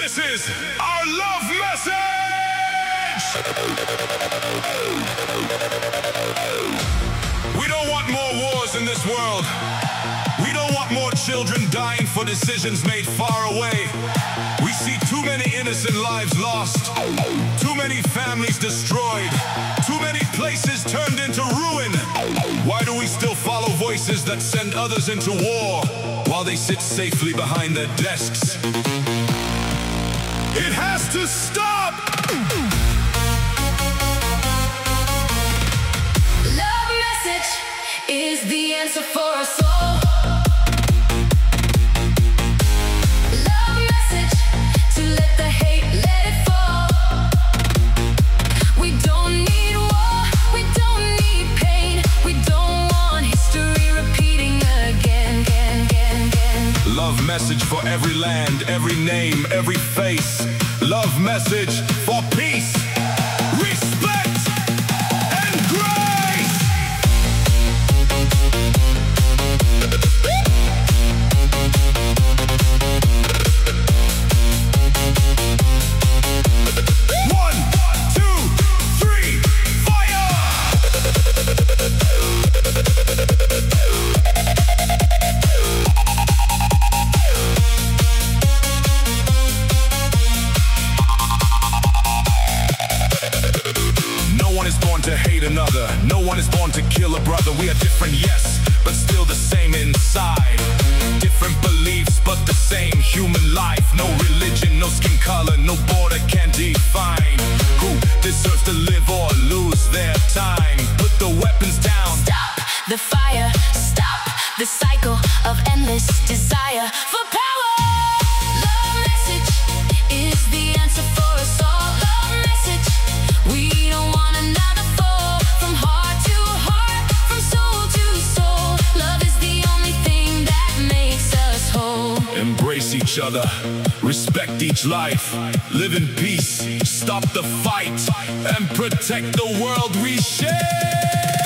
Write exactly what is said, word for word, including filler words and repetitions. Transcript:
This is our love message! We don't want more wars in this world. We don't want more children dying for decisions made far away. We see too many innocent lives lost, too many families destroyed, too many places turned into ruin. Why do we still follow voices that send others into war while they sit safely behind their desks? It has to stop! Love message is the answer for us all. Love message to let the hate, let it fall. We don't need war, we don't need pain. We don't want history repeating again, again, again, again. Love message for every land, every name, every face. Love message for peace, respect, and grace. One, two, three, fire! To hate another, no one is born to kill a brother. We are different, yes, but still the same inside. Different beliefs, but the same human life. No religion, no skin color, no border can define who deserves to live or lose their time. Put the weapons down. Stop the fire, stop the cycle of endless desire for power. Love message is the answer for us all. Love message, we don't want another. Embrace each other, respect each life, live in peace, stop the fight, and protect the world we share.